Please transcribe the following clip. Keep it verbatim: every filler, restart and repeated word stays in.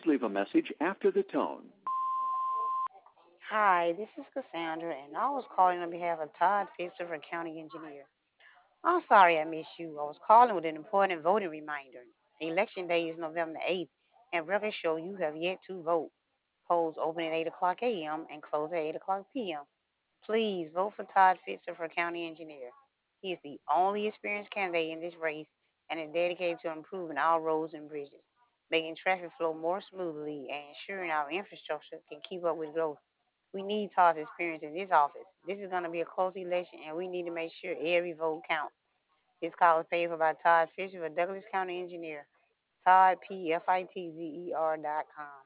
leave a message after the tone. Hi, this is Cassandra, and I was calling on behalf of Todd Fisher for County Engineer. I'm sorry I missed you. I was calling with an important voting reminder. Election day is November eighth, and records show you have yet to vote. Polls open at eight o'clock a m and close at eight o'clock p m. Please vote for Todd Fisher for County Engineer. He is the only experienced candidate in this race and is dedicated to improving our roads and bridges, making traffic flow more smoothly, and ensuring our infrastructure can keep up with growth. We need Todd's experience in this office. This is going to be a close election, and we need to make sure every vote counts. This call is paid for by Todd Fisher, a Douglas County engineer. Todd, P F I T Z E R dot com.